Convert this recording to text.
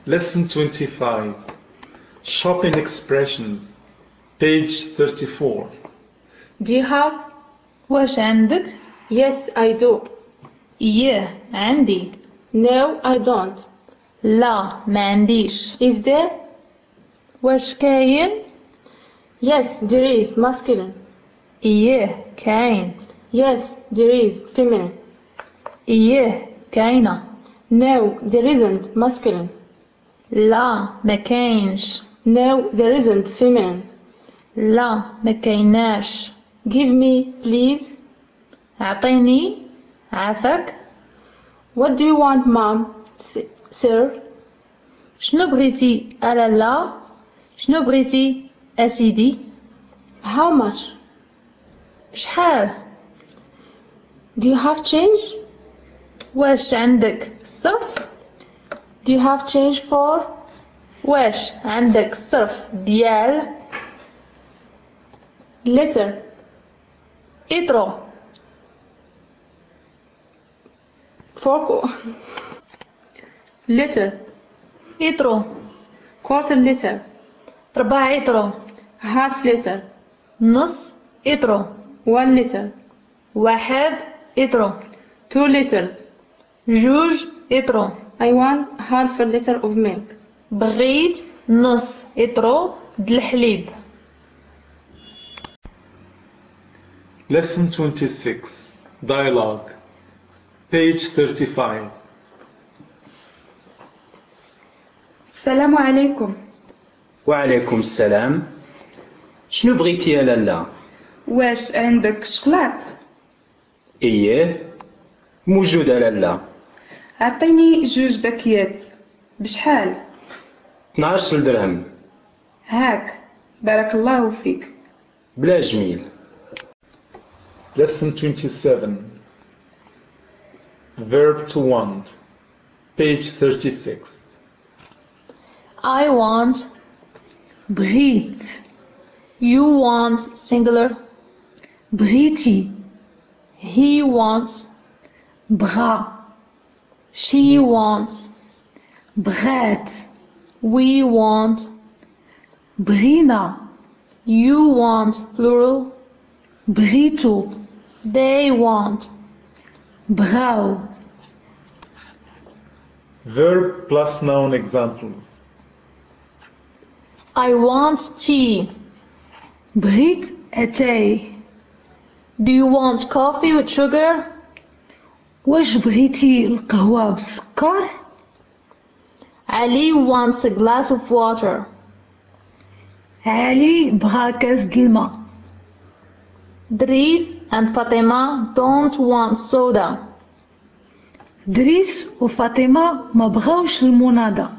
Lesson 25. Shopping expressions. Page 34. Do you have? واش عندك؟ Yes, I do. إيه عندي. No, I don't. لا ما عنديش. Is there? واش كاين؟ Yes, there is masculine. إيه كاين. Yes, there is feminine. إيه كاينة. No, there isn't masculine. لا ما كاينش. No, there isn't feminine. لا ما كايناش. Give me, please. أعطيني. عافاك. What do you want, mom? Sir? شنو بغيتي ألالا؟ شنو بغيتي أسيدي؟ How much? بشحال؟ Do you have change? واش عندك الصرف؟ Do you have change for? واش عندك الصرف ديال؟ Letter. إطرو. For letter. إطرو. Quarter liter. ربع إطرو. Half liter. نص إطرو. 1 liter. 1 إطرو. 2 liters. جوج إطرو. I want half a liter of milk. بغيت نص إطرو د الحليب. Lesson 26. Dialogue. Page 35. السلام عليكم. وعليكم السلام. شنو بغيتي يا لالا؟ واش عندك شوكولات؟ ايه موجودة لالا. عطيني 2 باكيات. بشحال؟ 12 درهم. هاك، بارك الله فيك. بلا جميل. Lesson 27. Verb to want. Page 36. I want. بغيت. You want singular. بغيتي. He wants. بغا. She wants. بغات. We want. بغينا. You want plural. بغيتو. They want. بغاو. Verb plus noun examples. I want tea. بغيت أتاي. Do you want coffee with sugar? واش بغيتي القهوة بالسكر؟ Ali wants a glass of water. علي بغا كاس د الماء. Dries and Fatima don't want soda. دريس وفاطمة ما بغاوش المناضة.